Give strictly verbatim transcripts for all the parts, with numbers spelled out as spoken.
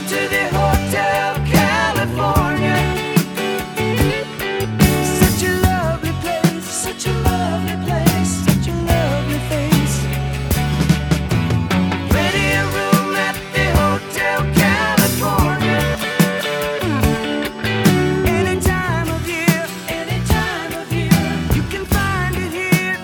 to the Hotel California. Such a lovely place, such a lovely place, such a lovely face. Plenty of room at the Hotel California. Any time of year, any time of year, you can find it here.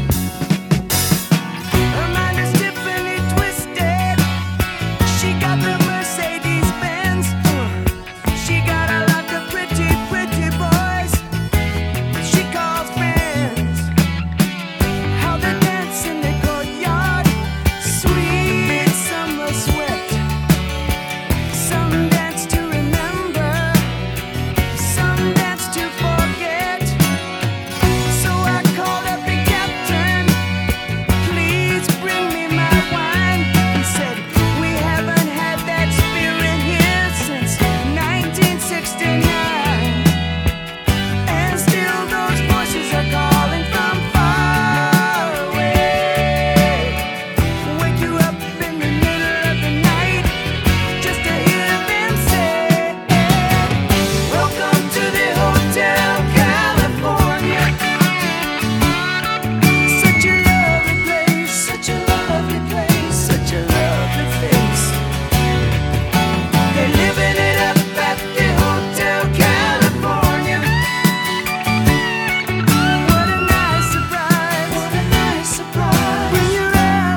Her mind is Tiffany twisted. She got the Mercedes Benz. She got a lot of pretty, pretty boys she calls friends. How they dance in the courtyard, sweet summer sweat. Some dance to remember, some dance to forget. So I called up the captain, please bring me my wine. He said, we haven't had that spirit here since nineteen sixty-nine. And still those voices are calling from far away. Wake you up in the middle of the night just to hear them say, welcome to the Hotel California. Such a lovely place, such a lovely place, such a lovely face. They're living it up at the Hotel California. What a nice surprise, what a nice surprise. Bring your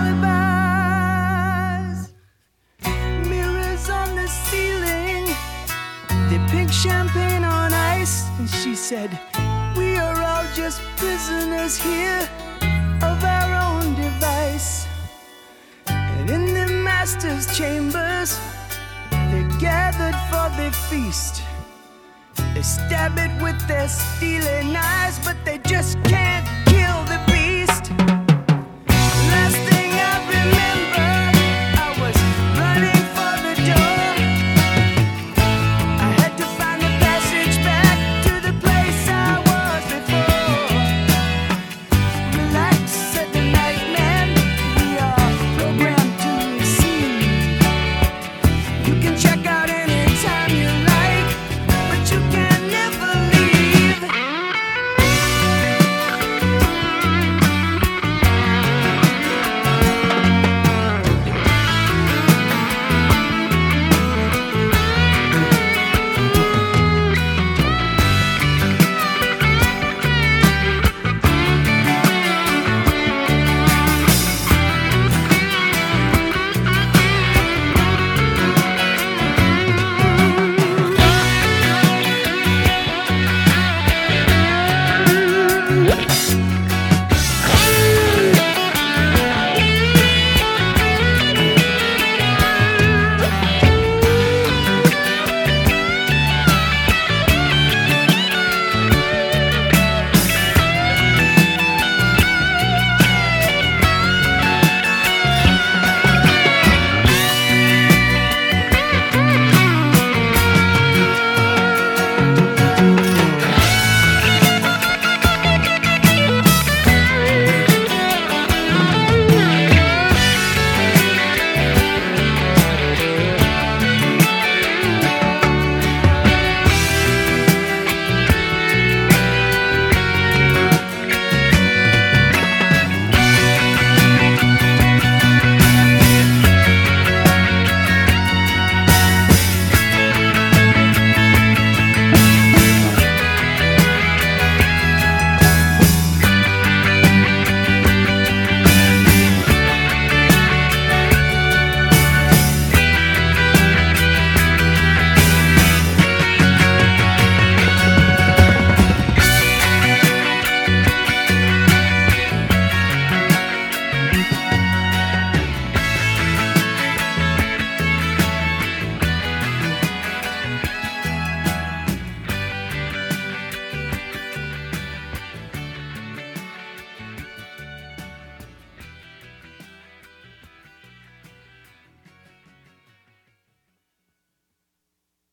alibis. Mirrors on the ceiling, they pink champagne on ice. And she said, we are all just prisoners here of our own device. And in the master's chambers, they're gathered for the feast. They stab it with their steely knives, but they just can't